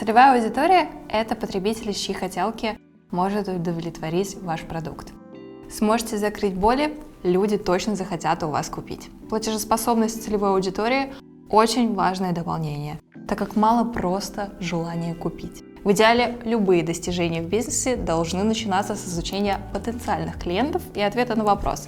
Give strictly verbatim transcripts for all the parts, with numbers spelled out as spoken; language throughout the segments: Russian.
Целевая аудитория – это потребители, чьи хотелки может удовлетворить ваш продукт. Сможете закрыть боли, люди точно захотят у вас купить. Платежеспособность целевой аудитории – очень важное дополнение, так как мало просто желания купить. В идеале любые достижения в бизнесе должны начинаться с изучения потенциальных клиентов и ответа на вопрос: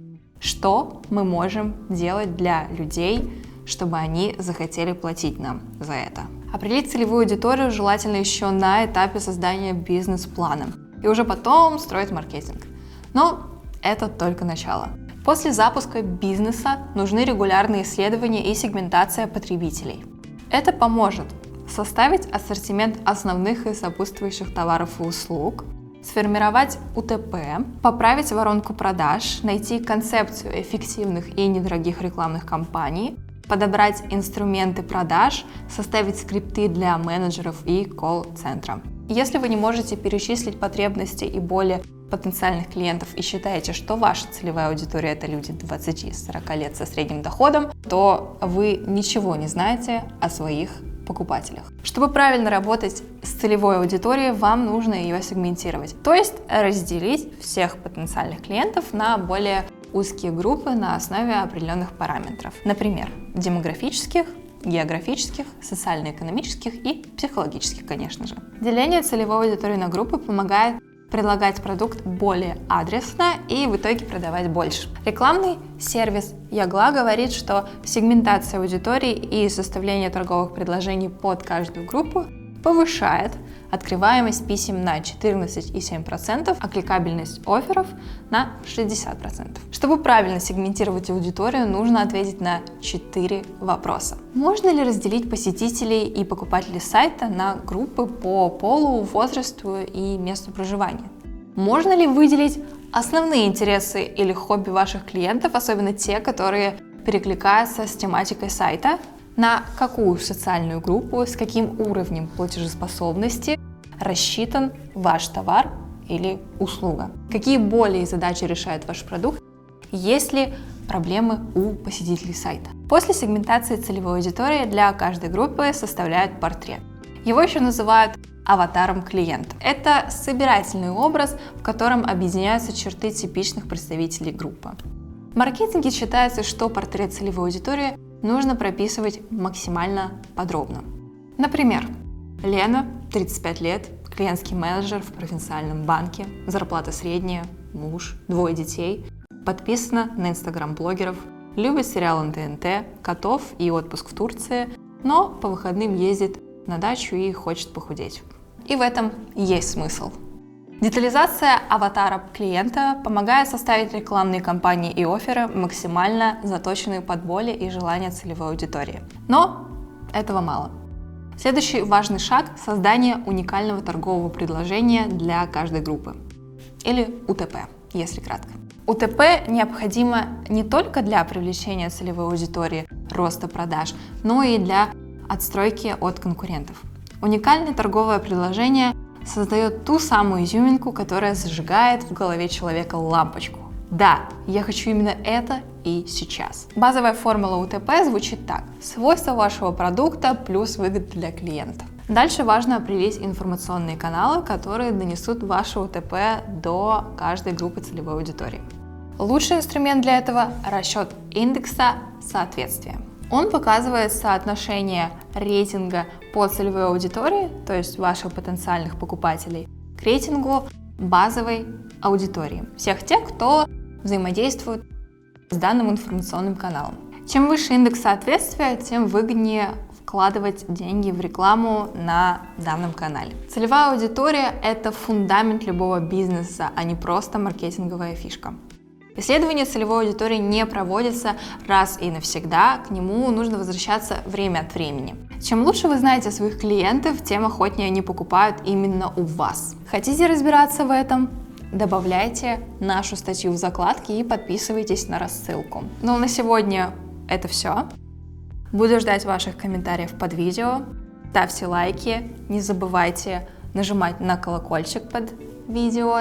что мы можем делать для людей, чтобы они захотели платить нам за это. Определить целевую аудиторию желательно еще на этапе создания бизнес-плана и уже потом строить маркетинг. Но это только начало. После запуска бизнеса нужны регулярные исследования и сегментация потребителей. Это поможет составить ассортимент основных и сопутствующих товаров и услуг, сформировать У Тэ Пэ, поправить воронку продаж, найти концепцию эффективных и недорогих рекламных кампаний, подобрать инструменты продаж, составить скрипты для менеджеров и колл-центра. Если вы не можете перечислить потребности и боли потенциальных клиентов и считаете, что ваша целевая аудитория – это люди двадцати-сорока лет со средним доходом, то вы ничего не знаете о своих покупателях. Чтобы правильно работать с целевой аудиторией, вам нужно ее сегментировать, то есть разделить всех потенциальных клиентов на более узкие группы на основе определенных параметров, например, демографических, географических, социально-экономических и психологических, конечно же. Деление целевой аудитории на группы помогает предлагать продукт более адресно и в итоге продавать больше. Рекламный сервис Ягла говорит, что сегментация аудитории и составление торговых предложений под каждую группу повышает открываемость писем на четырнадцать целых семь десятых процента, а кликабельность офферов на шестьдесят процентов. Чтобы правильно сегментировать аудиторию, нужно ответить на четыре вопроса. Можно ли разделить посетителей и покупателей сайта на группы по полу, возрасту и месту проживания? Можно ли выделить основные интересы или хобби ваших клиентов, особенно те, которые перекликаются с тематикой сайта? На какую социальную группу, с каким уровнем платежеспособности рассчитан ваш товар или услуга? Какие боли и задачи решает ваш продукт? Есть ли проблемы у посетителей сайта? После сегментации целевой аудитории для каждой группы составляют портрет. Его еще называют аватаром клиента. Это собирательный образ, в котором объединяются черты типичных представителей группы. В маркетинге считается, что портрет целевой аудитории нужно прописывать максимально подробно. Например, Лена, тридцать пять лет, клиентский менеджер в провинциальном банке, зарплата средняя, муж, двое детей, подписана на инстаграм-блогеров, любит сериал Эн Тэ Эн Тэ, котов и отпуск в Турции, но по выходным ездит на дачу и хочет похудеть. И в этом есть смысл. Детализация аватара клиента помогает составить рекламные кампании и офферы, максимально заточенные под боли и желания целевой аудитории. Но этого мало. Следующий важный шаг – создание уникального торгового предложения для каждой группы. Или У Тэ Пэ, если кратко. У Тэ Пэ необходимо не только для привлечения целевой аудитории, роста продаж, но и для отстройки от конкурентов. Уникальное торговое предложение создает ту самую изюминку, которая зажигает в голове человека лампочку. Да, я хочу именно это и сейчас. Базовая формула У Тэ Пэ звучит так: свойства вашего продукта плюс выгода для клиента. Дальше важно определить информационные каналы, которые донесут ваше У Тэ Пэ до каждой группы целевой аудитории. Лучший инструмент для этого – расчет индекса соответствия. Он показывает соотношение рейтинга по целевой аудитории, то есть ваших потенциальных покупателей, к рейтингу базовой аудитории, всех тех, кто взаимодействует с данным информационным каналом. Чем выше индекс соответствия, тем выгоднее вкладывать деньги в рекламу на данном канале. Целевая аудитория – это фундамент любого бизнеса, а не просто маркетинговая фишка. Исследование целевой аудитории не проводится раз и навсегда, к нему нужно возвращаться время от времени. Чем лучше вы знаете своих клиентов, тем охотнее они покупают именно у вас. Хотите разбираться в этом? Добавляйте нашу статью в закладке и подписывайтесь на рассылку. Ну а на сегодня это все. Буду ждать ваших комментариев под видео. Ставьте лайки, не забывайте нажимать на колокольчик под видео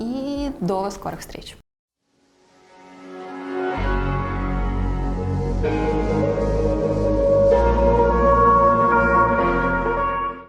и до скорых встреч. Thank you.